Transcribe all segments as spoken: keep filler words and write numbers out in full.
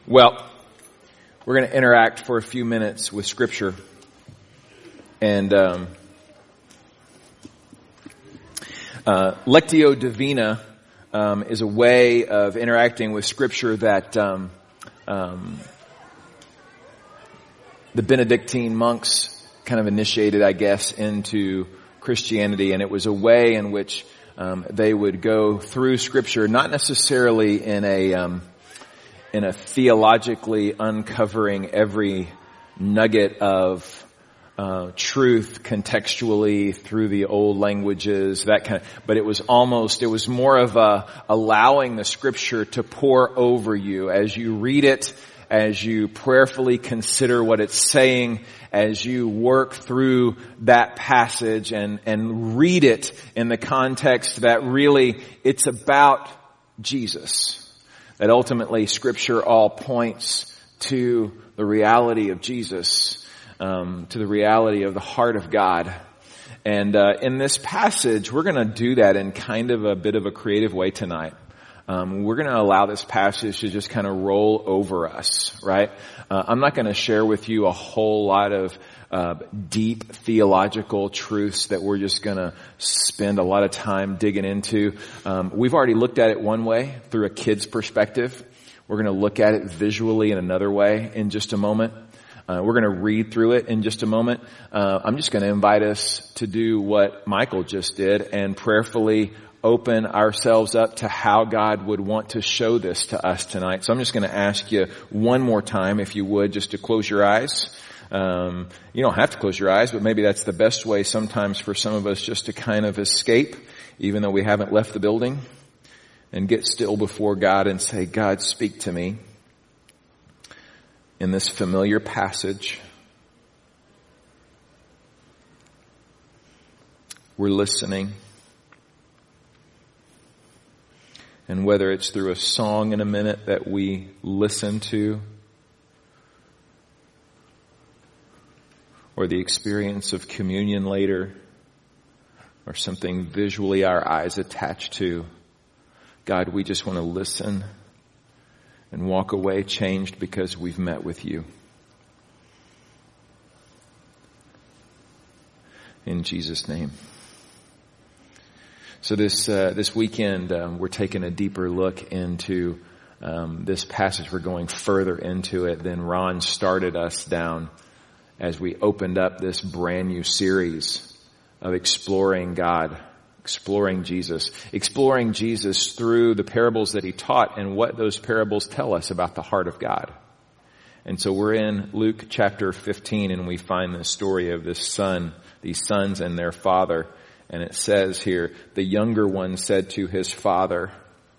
Well, we're going to interact for a few minutes with Scripture. And um, uh, Lectio Divina um, is a way of interacting with Scripture that um, um, the Benedictine monks kind of initiated, I guess, into Christianity. And it was a way in which um, they would go through Scripture, not necessarily in a... Um, in a theologically uncovering every nugget of uh, truth contextually through the old languages, that kind of, but it was almost, it was more of a allowing the Scripture to pour over you as you read it, as you prayerfully consider what it's saying, as you work through that passage and, and read it in the context that really it's about Jesus. That ultimately Scripture all points to the reality of Jesus, um, to the reality of the heart of God. And uh, in this passage, we're going to do that in kind of a bit of a creative way tonight. Um, we're going to allow this passage to just kind of roll over us, right? Uh, I'm not going to share with you a whole lot of uh, deep theological truths that we're just going to spend a lot of time digging into. Um, we've already looked at it one way through a kid's perspective. We're going to look at it visually in another way in just a moment. Uh, we're going to read through it in just a moment. Uh, I'm just going to invite us to do what Michael just did and prayerfully open ourselves up to how God would want to show this to us tonight. So I'm just going to ask you one more time, if you would, just to close your eyes. Um, you don't have to close your eyes, but maybe that's the best way sometimes for some of us just to kind of escape, even though we haven't left the building, and get still before God and say, God, speak to me in this familiar passage. We're listening. And whether it's through a song in a minute that we listen to, or the experience of communion later, or something visually our eyes attach to, God, we just want to listen and walk away changed because we've met with you. In Jesus' name. So this uh, this weekend, um, we're taking a deeper look into um, this passage. We're going further into it than Ron started us down as we opened up this brand new series of exploring God, exploring Jesus, exploring Jesus through the parables that he taught and what those parables tell us about the heart of God. And so we're in Luke chapter fifteen, and we find the story of this son, these sons and their father. And it says here, the younger one said to his father,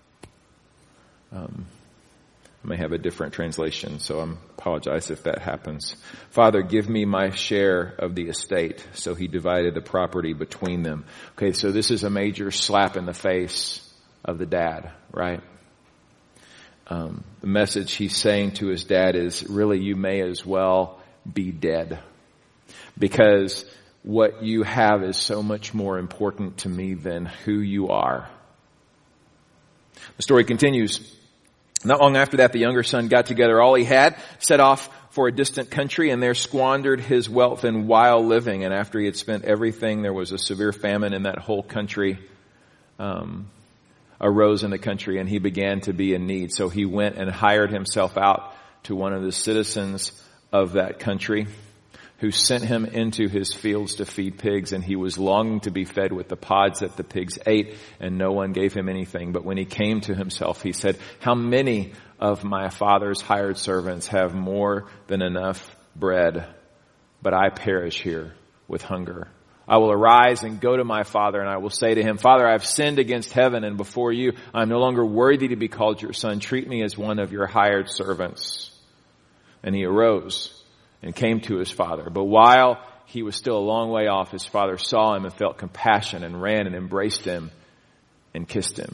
um, I may have a different translation, so I apologize if that happens. Father, give me my share of the estate. So he divided the property between them. Okay, so this is a major slap in the face of the dad, right? Um, the message he's saying to his dad is, really, you may as well be dead. Because what you have is so much more important to me than who you are. The story continues. Not long after that, the younger son got together all he had, set off for a distant country, and there squandered his wealth in wild living. And after he had spent everything, there was a severe famine in that whole country, um, arose in the country, and he began to be in need. So he went and hired himself out to one of the citizens of that country, who sent him into his fields to feed pigs, and he was longing to be fed with the pods that the pigs ate, and no one gave him anything. But when he came to himself, he said, how many of my father's hired servants have more than enough bread, but I perish here with hunger? I will arise and go to my father, and I will say to him, Father, I have sinned against heaven and before you. I am no longer worthy to be called your son. Treat me as one of your hired servants. And he arose and came to his father. But while he was still a long way off, his father saw him and felt compassion and ran and embraced him and kissed him.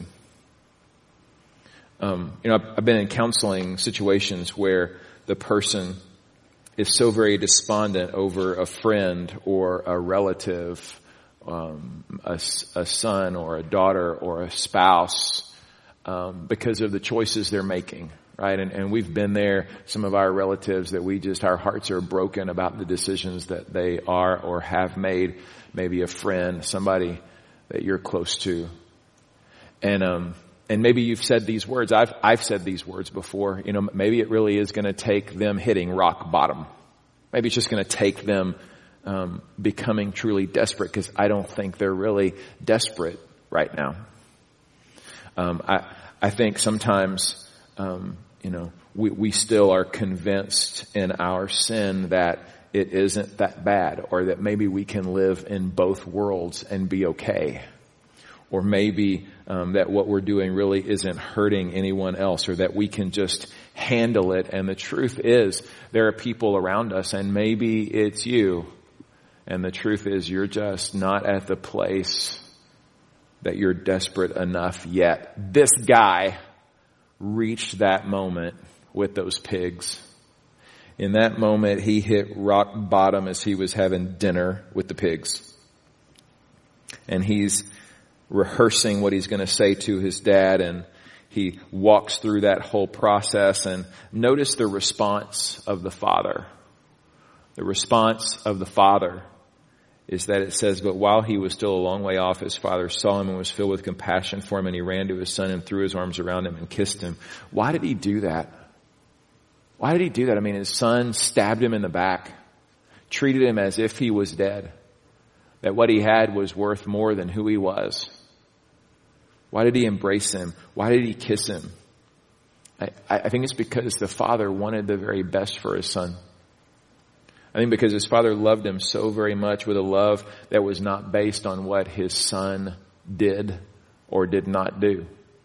Um, you know, I've, I've been in counseling situations where the person is so very despondent over a friend or a relative, um, a, a son or a daughter or a spouse, um, because of the choices they're making. right? And, and we've been there, some of our relatives that we just, our hearts are broken about the decisions that they are or have made. Maybe a friend, somebody that you're close to. And, um, and maybe you've said these words. I've, I've said these words before. You know, maybe it really is going to take them hitting rock bottom. Maybe it's just going to take them, um, becoming truly desperate, because I don't think they're really desperate right now. Um, I, I think sometimes, um, you know, we, we still are convinced in our sin that it isn't that bad, or that maybe we can live in both worlds and be okay. Or maybe um, that what we're doing really isn't hurting anyone else, or that we can just handle it. And the truth is, there are people around us, and maybe it's you. And the truth is, you're just not at the place that you're desperate enough yet. This guy reached that moment with those pigs. In that moment, he hit rock bottom as he was having dinner with the pigs. And he's rehearsing what he's going to say to his dad, and he walks through that whole process. And notice the response of the father. The response of the father is that it says, but while he was still a long way off, his father saw him and was filled with compassion for him, and he ran to his son and threw his arms around him and kissed him. Why did he do that? Why did he do that? I mean, his son stabbed him in the back, treated him as if he was dead, that what he had was worth more than who he was. Why did he embrace him? Why did he kiss him? I, I think it's because the father wanted the very best for his son. I think because his father loved him so very much, with a love that was not based on what his son did or did not do.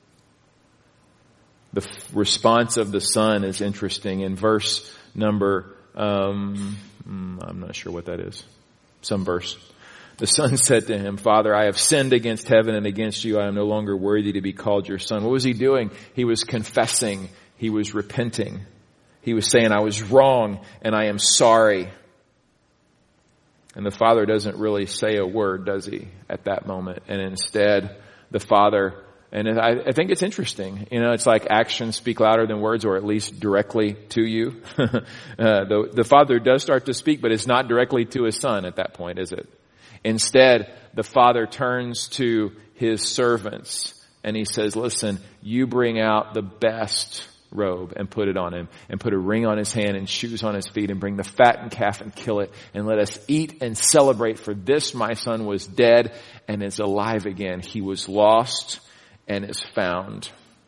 The f- response of the son is interesting. In verse number, um, I'm not sure what that is. Some verse. The son said to him, Father, I have sinned against heaven and against you. I am no longer worthy to be called your son. What was he doing? He was confessing. He was repenting. He was saying, I was wrong and I am sorry. And the father doesn't really say a word, does he, at that moment? And instead, the father, and I, I think it's interesting, you know, it's like actions speak louder than words, or at least directly to you. uh, the, the father does start to speak, but it's not directly to his son at that point, is it? Instead, the father turns to his servants and he says, listen, you bring out the best robe and put it on him, and put a ring on his hand and shoes on his feet, and bring the fattened calf and kill it, and let us eat and celebrate. For this my son was dead and is alive again. He was lost and is found.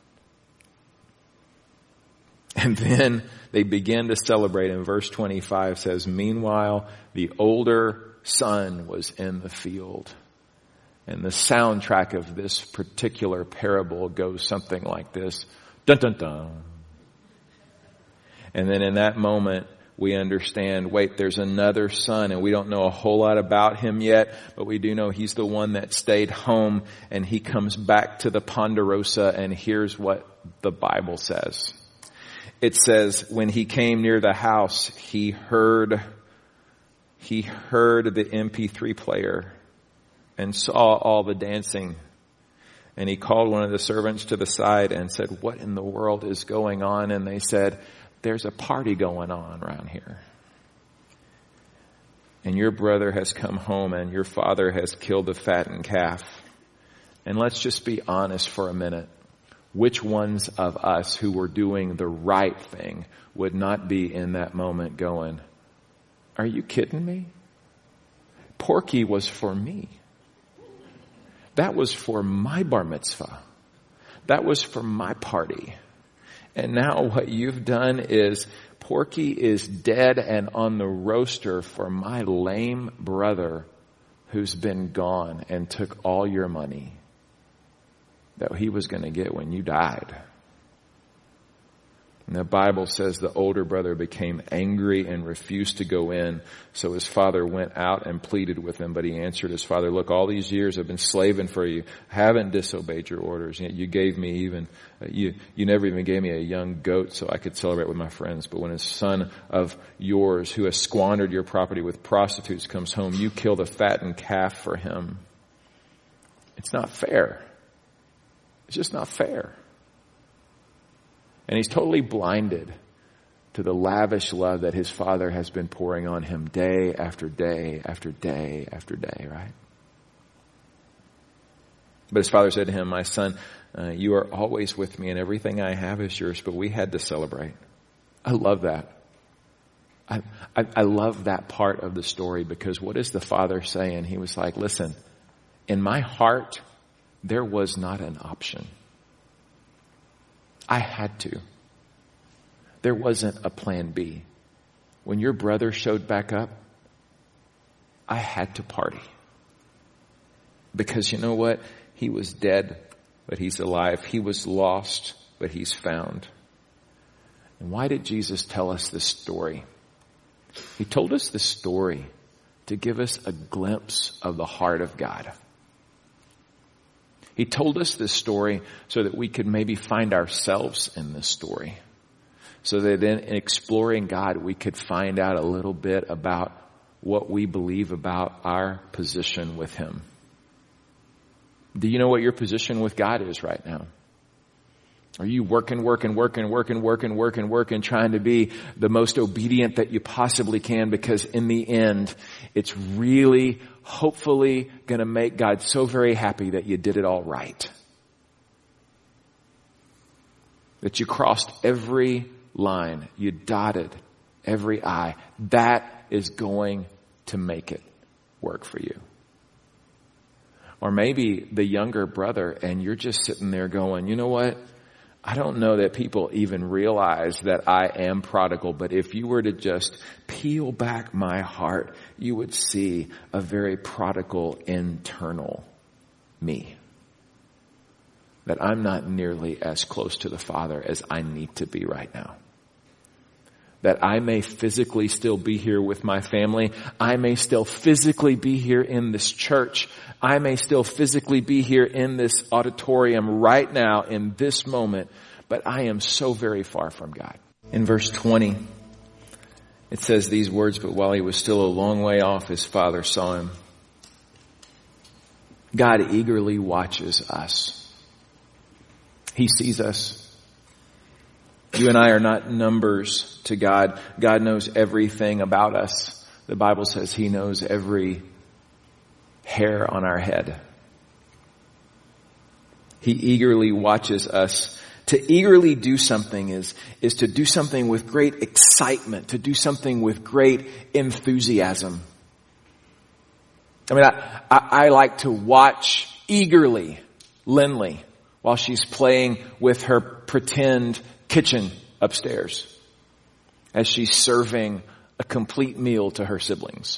And then they begin to celebrate. And verse twenty-five says, meanwhile, the older son was in the field. And the soundtrack of this particular parable goes something like this. Dun dun dun. And then in that moment, we understand, wait, there's another son, and we don't know a whole lot about him yet, but we do know he's the one that stayed home, and he comes back to the Ponderosa, and here's what the Bible says. It says, when he came near the house, he heard, he heard the M P three player and saw all the dancing. And he called one of the servants to the side and said, what in the world is going on? And they said, there's a party going on around here. And your brother has come home and your father has killed the fattened calf. And let's just be honest for a minute. Which ones of us who were doing the right thing would not be in that moment going, are you kidding me? Porky was for me. That was for my bar mitzvah. That was for my party. And now what you've done is Porky is dead and on the roaster for my lame brother who's been gone and took all your money that he was going to get when you died. And the Bible says the older brother became angry and refused to go in. So his father went out and pleaded with him. But he answered his father, look, all these years I've been slaving for you. I haven't disobeyed your orders. Yet you gave me even, you, you never even gave me a young goat so I could celebrate with my friends. But when a son of yours who has squandered your property with prostitutes comes home, you kill the fattened calf for him. It's not fair. It's just not fair. And he's totally blinded to the lavish love that his father has been pouring on him day after day after day after day, right? But his father said to him, my son, uh, you are always with me and everything I have is yours, but we had to celebrate. I love that. I, I, I love that part of the story, because what is the father saying? He was like, listen, in my heart, there was not an option. I had to. There wasn't a plan B. When your brother showed back up, I had to party. Because you know what? He was dead, but he's alive. He was lost, but he's found. And why did Jesus tell us this story? He told us this story to give us a glimpse of the heart of God. He told us this story so that we could maybe find ourselves in this story. So that in exploring God, we could find out a little bit about what we believe about our position with Him. Do you know what your position with God is right now? Are you working, working, working, working, working, working, working, trying to be the most obedient that you possibly can? Because in the end, it's really, hopefully, going to make God so very happy that you did it all right. That you crossed every line. You dotted every I. That is going to make it work for you. Or maybe the younger brother, and you're just sitting there going, you know what? I don't know that people even realize that I am prodigal, but if you were to just peel back my heart, you would see a very prodigal internal me. That I'm not nearly as close to the Father as I need to be right now. That I may physically still be here with my family. I may still physically be here in this church. I may still physically be here in this auditorium right now in this moment. But I am so very far from God. In verse twenty, it says these words, but while he was still a long way off, his father saw him. God eagerly watches us. He sees us. You and I are not numbers to God. God knows everything about us. The Bible says He knows every hair on our head. He eagerly watches us. To eagerly do something is, is to do something with great excitement, to do something with great enthusiasm. I mean, I, I, I like to watch eagerly Lindley while she's playing with her pretend kitchen upstairs as she's serving a complete meal to her siblings.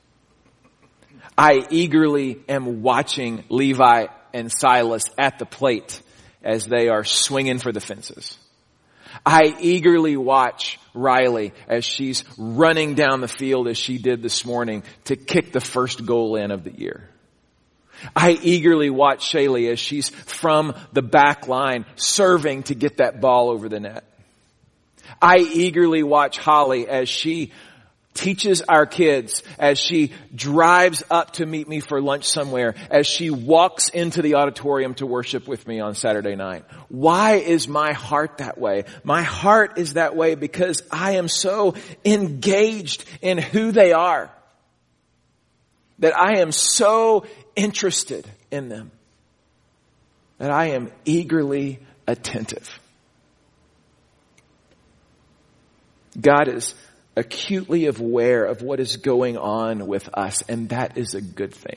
I eagerly am watching Levi and Silas at the plate as they are swinging for the fences. I eagerly watch Riley as she's running down the field as she did this morning to kick the first goal in of the year. I eagerly watch Shaylee as she's from the back line serving to get that ball over the net. I eagerly watch Holly as she teaches our kids, as she drives up to meet me for lunch somewhere, as she walks into the auditorium to worship with me on Saturday night. Why is my heart that way? My heart is that way because I am so engaged in who they are, that I am so interested in them, that I am eagerly attentive. God is acutely aware of what is going on with us, and that is a good thing.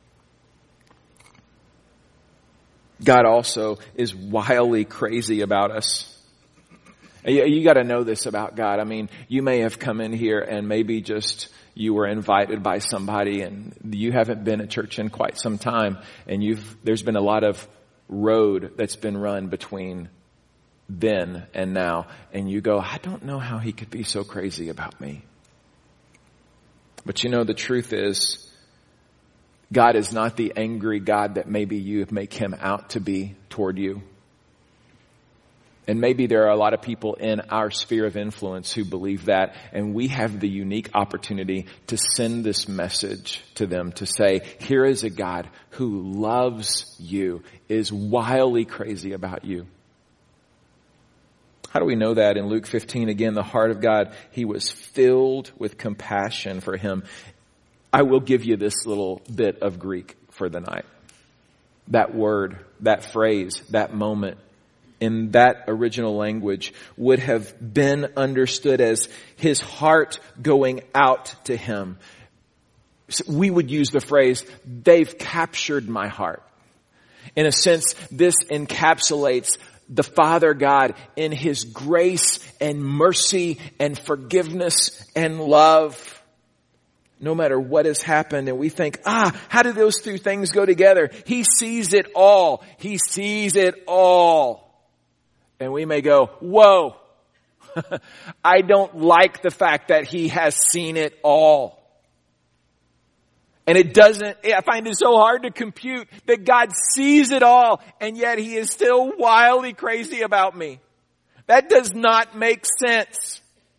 God also is wildly crazy about us. You, you got to know this about God. I mean, you may have come in here and maybe just you were invited by somebody and you haven't been at church in quite some time, and you've there's been a lot of road that's been run between then and now, and you go, I don't know how He could be so crazy about me. But you know, the truth is, God is not the angry God that maybe you make Him out to be toward you. And maybe there are a lot of people in our sphere of influence who believe that, and we have the unique opportunity to send this message to them to say, here is a God who loves you, is wildly crazy about you. How do we know that? In Luke fifteen, again, the heart of God, he was filled with compassion for him. I will give you this little bit of Greek for the night. That word, that phrase, that moment in that original language would have been understood as his heart going out to him. So we would use the phrase, they've captured my heart. In a sense, this encapsulates the Father God in his grace and mercy and forgiveness and love. No matter what has happened, and we think, ah, how do those two things go together? He sees it all. He sees it all. And we may go, whoa, I don't like the fact that he has seen it all. And it doesn't, I find it so hard to compute that God sees it all, and yet he is still wildly crazy about me. That does not make sense.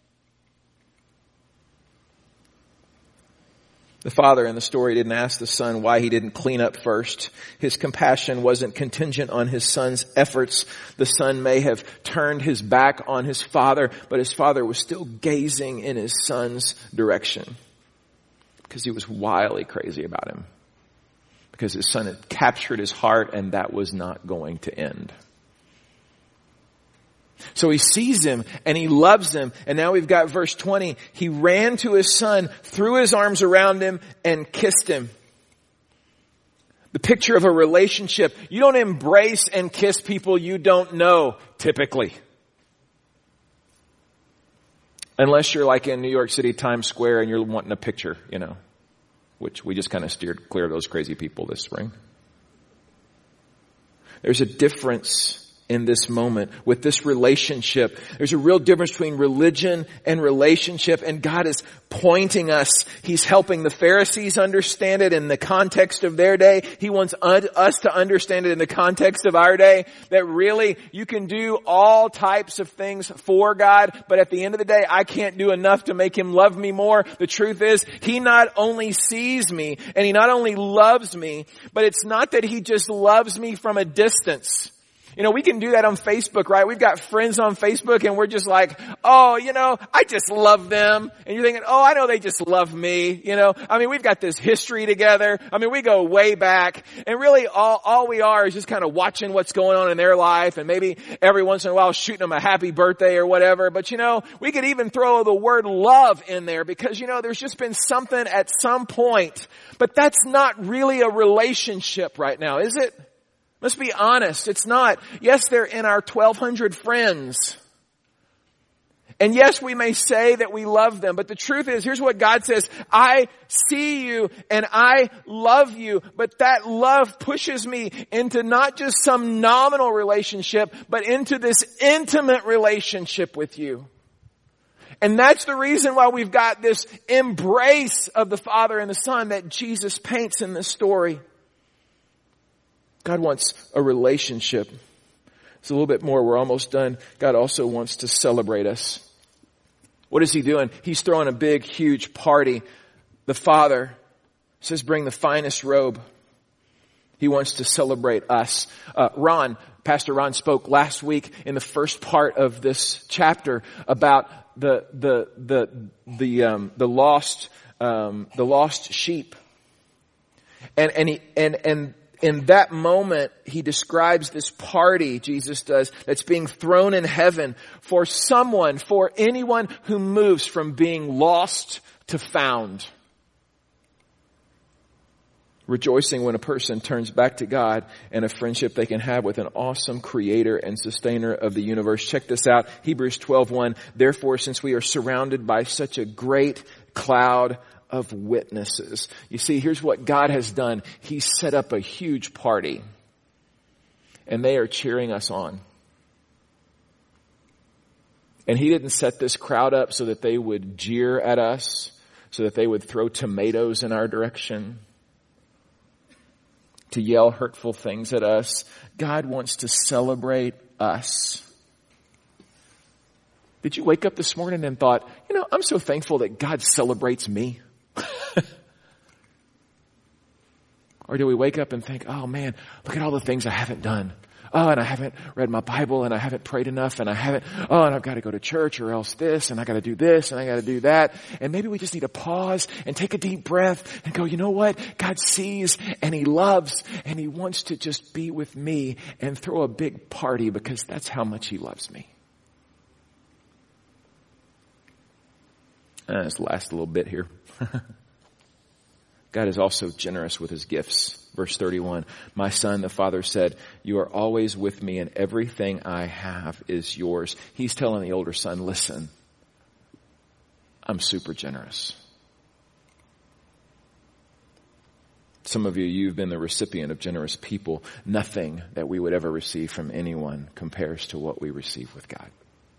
The father in the story didn't ask the son why he didn't clean up first. His compassion wasn't contingent on his son's efforts. The son may have turned his back on his father, but his father was still gazing in his son's direction. Because he was wildly crazy about him. Because his son had captured his heart, and that was not going to end. So he sees him and he loves him. And now we've got verse twenty. He ran to his son, threw his arms around him, and kissed him. The picture of a relationship. You don't embrace and kiss people you don't know, typically. Unless you're like in New York City, Times Square, and you're wanting a picture, you know. Which we just kind of steered clear of those crazy people this spring. There's a difference in this moment with this relationship. There's a real difference between religion and relationship, and God is pointing us. He's helping the Pharisees understand it in the context of their day. He wants us to understand it in the context of our day, that really you can do all types of things for God, but at the end of the day, I can't do enough to make him love me more. The truth is, he not only sees me and he not only loves me, but it's not that he just loves me from a distance. You know, we can do that on Facebook, right? We've got friends on Facebook and we're just like, oh, you know, I just love them. And you're thinking, oh, I know they just love me. You know, I mean, we've got this history together. I mean, we go way back, and really all, all we are is just kind of watching what's going on in their life, and maybe every once in a while shooting them a happy birthday or whatever. But you know, we could even throw the word love in there because, you know, there's just been something at some point, but that's not really a relationship right now, is it? Let's be honest, it's not. Yes, they're in our twelve hundred friends. And yes, we may say that we love them, but the truth is, here's what God says, I see you and I love you, but that love pushes me into not just some nominal relationship, but into this intimate relationship with you. And that's the reason why we've got this embrace of the Father and the Son that Jesus paints in this story. God wants a relationship. It's a little bit more. We're almost done. God also wants to celebrate us. What is he doing? He's throwing a big, huge party. The Father says, bring the finest robe. He wants to celebrate us. Uh, Ron, Pastor Ron spoke last week in the first part of this chapter about the, the, the, the, um, the lost, um, the lost sheep. And, and he, and, and, in that moment, he describes this party, Jesus does, that's being thrown in heaven for someone, for anyone who moves from being lost to found. Rejoicing when a person turns back to God, and a friendship they can have with an awesome creator and sustainer of the universe. Check this out, Hebrews twelve one. Therefore, since we are surrounded by such a great cloud of witnesses. You see, here's what God has done. He set up a huge party, and they are cheering us on. And he didn't set this crowd up so that they would jeer at us, so that they would throw tomatoes in our direction, to yell hurtful things at us. God wants to celebrate us. Did you wake up this morning and thought, you know, I'm so thankful that God celebrates me? Or do we wake up and think, oh man, look at all the things I haven't done. oh, and I haven't read my Bible and I haven't prayed enough and I haven't, oh, and I've got to go to church or else this and I got to do this and I got to do that. And maybe we just need to pause and take a deep breath and go, you know what? God sees and he loves and he wants to just be with me and throw a big party because that's how much he loves me. Uh, this last little bit here. God is also generous with his gifts. Verse thirty-one, my son, the father said, you are always with me and everything I have is yours. He's telling the older son, listen, I'm super generous. Some of you, you've been the recipient of generous people. Nothing that we would ever receive from anyone compares to what we receive with God.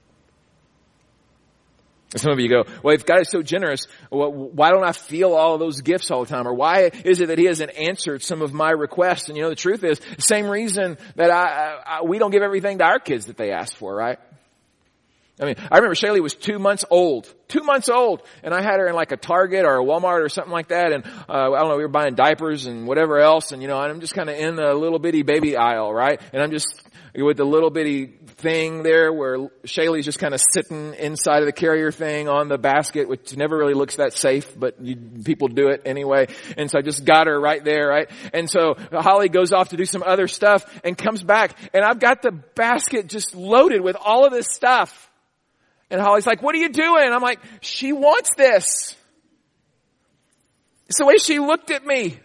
Some of you go, well, if God is so generous, well, why don't I feel all of those gifts all the time? Or why is it that he hasn't answered some of my requests? And you know, the truth is, the same reason that I, I we don't give everything to our kids that they ask for, right? I mean, I remember Shaylee was two months old, two months old, and I had her in like a Target or a Walmart or something like that, and uh, I don't know, we were buying diapers and whatever else, and you know, and I'm just kind of in the little bitty baby aisle, right? And I'm just with the little bitty thing there where Shaylee's just kind of sitting inside of the carrier thing on the basket, which never really looks that safe, but you, people do it anyway. And so I just got her right there, right? And so Holly goes off to do some other stuff and comes back, and I've got the basket just loaded with all of this stuff. And Holly's like, what are you doing? I'm like, she wants this. It's the way she looked at me.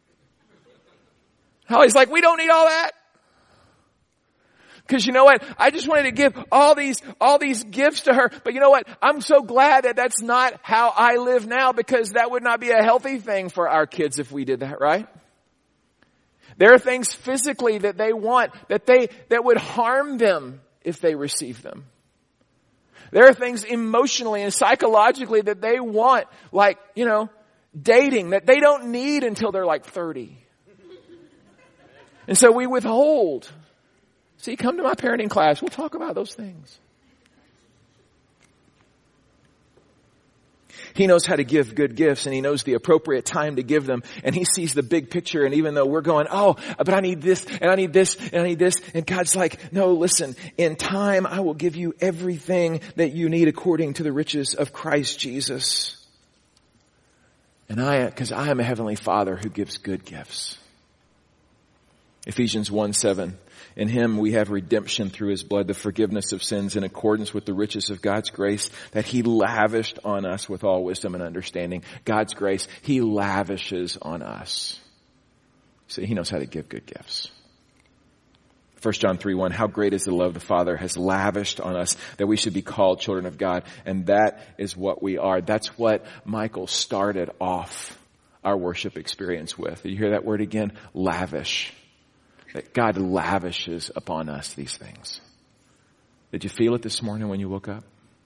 Holly's like, we don't need all that. Because you know what? I just wanted to give all these, all these gifts to her. But you know what? I'm so glad that that's not how I live now, because that would not be a healthy thing for our kids if we did that, right? There are things physically that they want that they, that would harm them if they receive them. There are things emotionally and psychologically that they want, like, you know, dating, that they don't need until they're like thirty. And so we withhold. See, come to my parenting class. We'll talk about those things. He knows how to give good gifts, and he knows the appropriate time to give them, and he sees the big picture. And even though we're going, oh, but I need this and I need this and I need this. And God's like, no, listen, in time, I will give you everything that you need according to the riches of Christ Jesus. And I, because I am a heavenly Father who gives good gifts. Ephesians one seven. In him we have redemption through his blood, the forgiveness of sins in accordance with the riches of God's grace that he lavished on us with all wisdom and understanding. God's grace, he lavishes on us. See, he knows how to give good gifts. First John three one, how great is the love the Father has lavished on us that we should be called children of God. And that is what we are. That's what Michael started off our worship experience with. You hear that word again? Lavish. That God lavishes upon us these things. Did you feel it this morning when you woke up?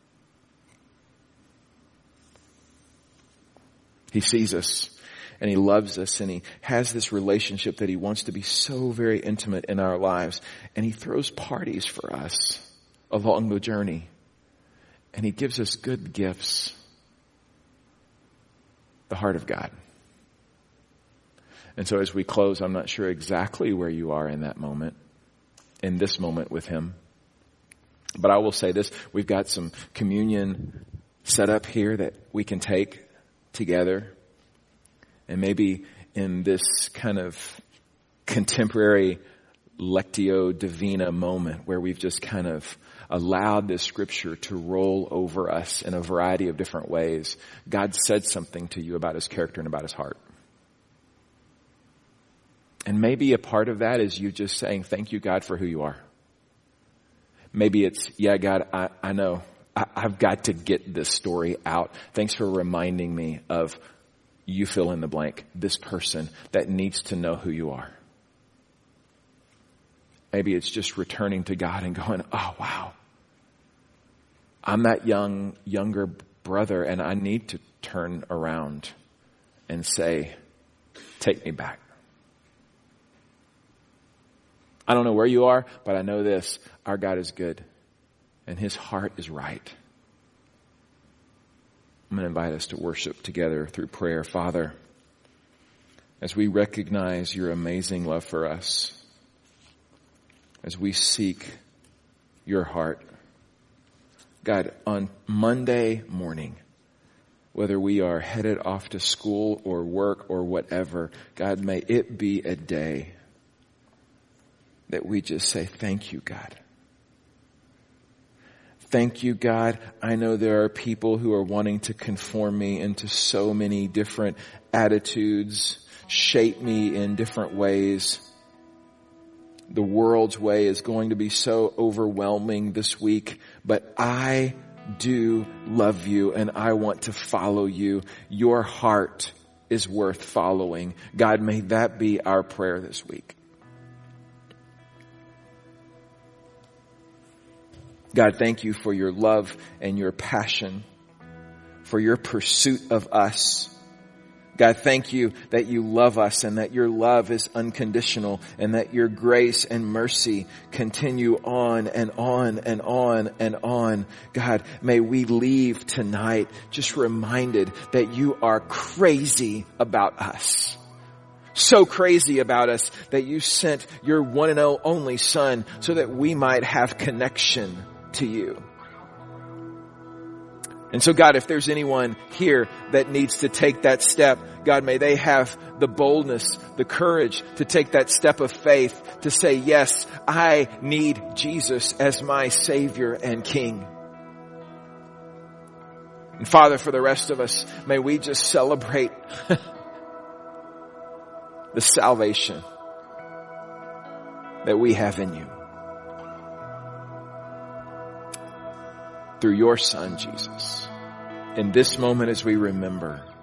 He sees us and he loves us and he has this relationship that he wants to be so very intimate in our lives. And he throws parties for us along the journey. And he gives us good gifts. The heart of God. And so as we close, I'm not sure exactly where you are in that moment, in this moment with him. But I will say this, we've got some communion set up here that we can take together. And maybe in this kind of contemporary Lectio Divina moment where we've just kind of allowed this scripture to roll over us in a variety of different ways, God said something to you about his character and about his heart. And maybe a part of that is you just saying, thank you, God, for who you are. Maybe it's, yeah, God, I, I know. I, I've got to get this story out. Thanks for reminding me of, you fill in the blank, this person that needs to know who you are. Maybe it's just returning to God and going, oh, wow. I'm that young, younger brother, and I need to turn around and say, take me back. I don't know where you are, but I know this. Our God is good, and his heart is right. I'm going to invite us to worship together through prayer. Father, as we recognize your amazing love for us, as we seek your heart. God, on Monday morning, whether we are headed off to school or work or whatever, God, may it be a day that we just say, thank you, God. Thank you, God. I know there are people who are wanting to conform me into so many different attitudes, shape me in different ways. The world's way is going to be so overwhelming this week, but I do love you and I want to follow you. Your heart is worth following. God, may that be our prayer this week. God, thank you for your love and your passion, for your pursuit of us. God, thank you that you love us and that your love is unconditional and that your grace and mercy continue on and on and on and on. God, may we leave tonight just reminded that you are crazy about us. So crazy about us that you sent your one and only Son so that we might have connection to you. And so God, if there's anyone here that needs to take that step, God, may they have the boldness, the courage to take that step of faith to say, yes, I need Jesus as my Savior and King. And Father, for the rest of us, may we just celebrate the salvation that we have in you. Through your Son, Jesus. In this moment as we remember